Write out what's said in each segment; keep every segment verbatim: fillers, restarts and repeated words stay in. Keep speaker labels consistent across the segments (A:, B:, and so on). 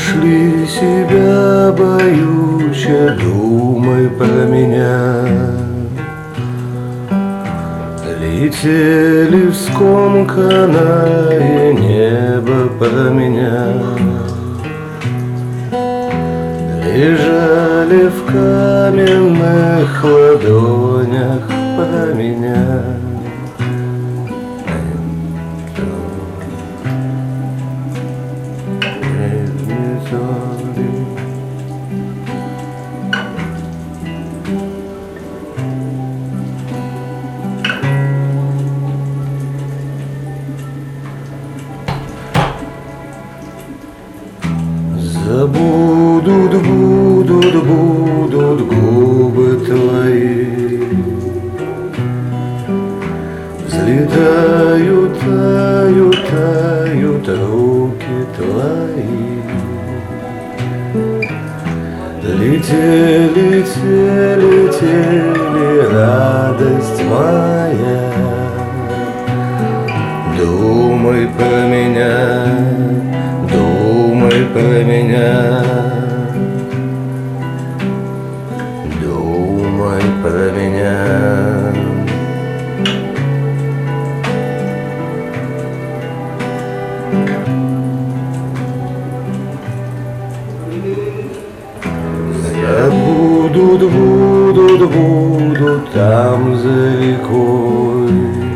A: Нашли себя боюча, думай про меня. Летели в скомканное небо про меня. Лежали в каменных ладонях про меня. Забудут, будут, будут губы твои. Взлетают, тают, тают руки твои. Летели, летели, летели, радость моя. Думай про меня, думай про меня, думай про меня. Будут, будут, будут там за рекой.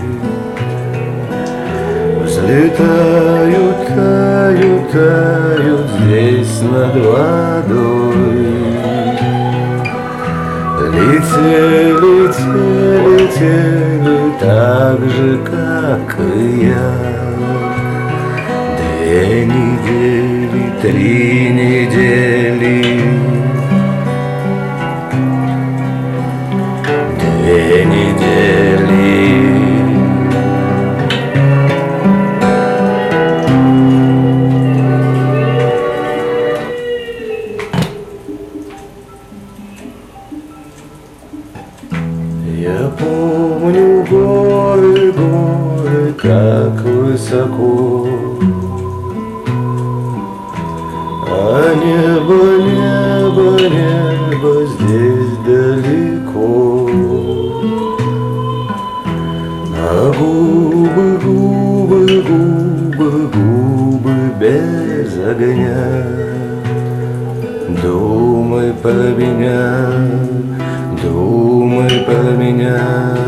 A: Взлетают, тают, тают здесь над водой. Летели, летели, летели так же, как и я. Две недели, три недели. Две недели. Я помню горы, горы, как высоко, а небо, небо, небо здесь далеко. А губы, губы, губы, губы без огня. Думай про меня, думай про меня.